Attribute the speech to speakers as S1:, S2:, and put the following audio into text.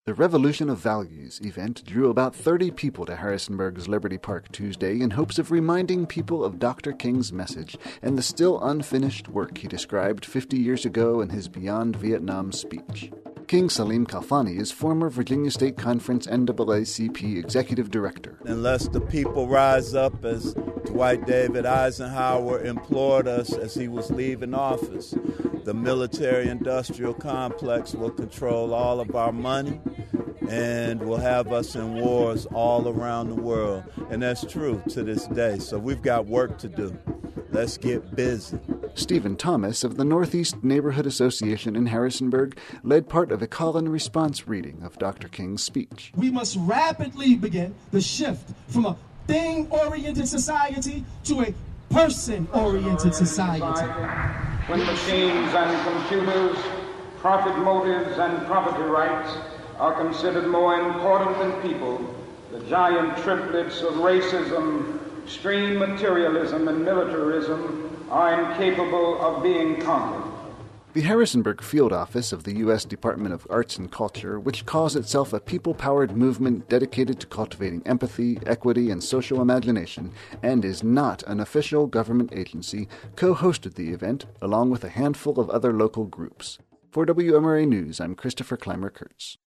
S1: The Revolution of Values event drew about 30 people to Harrisonburg's Liberty Park Tuesday in hopes of reminding people of Dr. King's message and the still unfinished work he described 50 years ago in his Beyond Vietnam speech. King Salim Khalfani is former Virginia State Conference NAACP Executive Director.
S2: Unless the people rise up, as Dwight David Eisenhower implored us as he was leaving office, the military-industrial complex will control all of our money and will have us in wars all around the world. And that's true to this day. So we've got work to do. Let's get busy.
S1: Stephen Thomas of the Northeast Neighborhood Association in Harrisonburg led part of a call and response reading of Dr. King's speech.
S3: We must rapidly begin the shift from a thing-oriented society to a person-oriented society.
S4: When machines and computers, profit motives and property rights are considered more important than people, the giant triplets of racism, extreme materialism, and militarism are incapable of being conquered.
S1: The Harrisonburg field office of the U.S. Department of Arts and Culture, which calls itself a people-powered movement dedicated to cultivating empathy, equity, and social imagination, and is not an official government agency, co-hosted the event along with a handful of other local groups. For WMRA News, I'm Christopher Clymer-Kurtz.